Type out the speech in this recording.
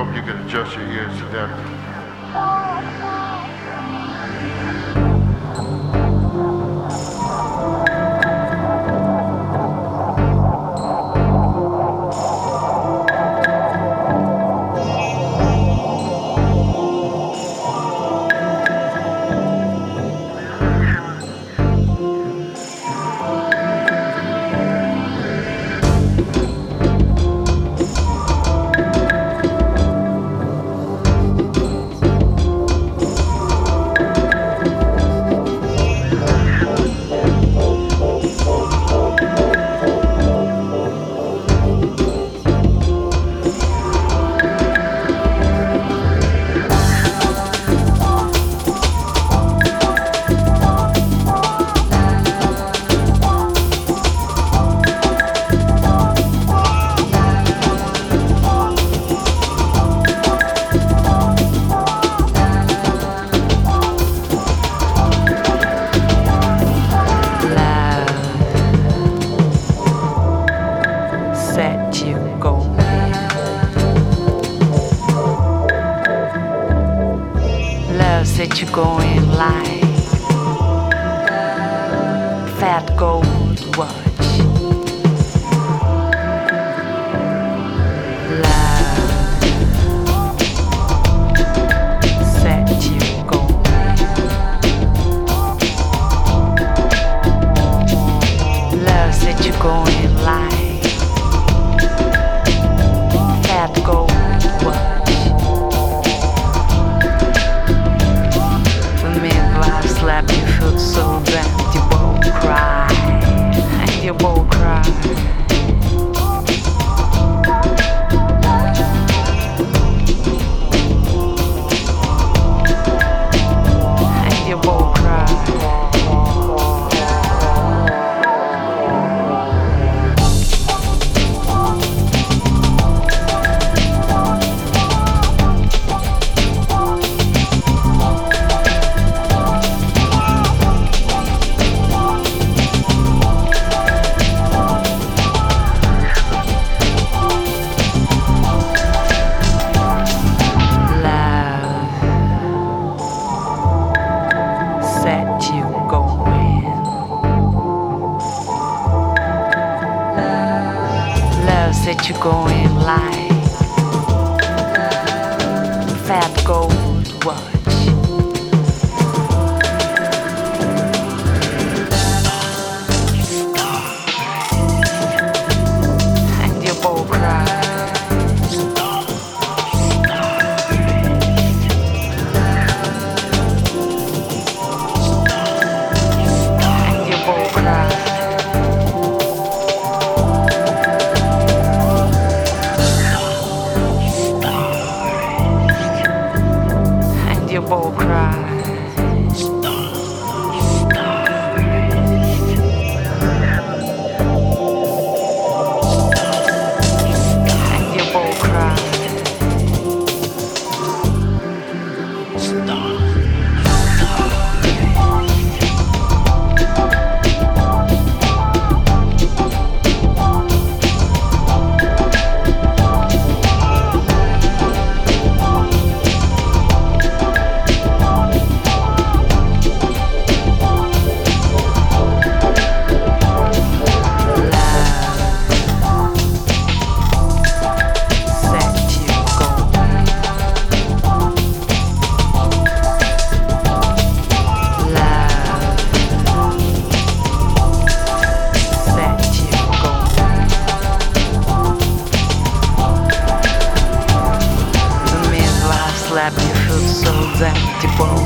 hope you can adjust your ears to that. Set you going like fat gold watch. Love set you going. Love set you going like fat gold watch. Slap your foot so that you won't cry, and you won't cry. And you won't cry. Set you going like fat gold watch. And you both cry. And you both cry. You both cry. And you both cry. Slap your foot so that you won't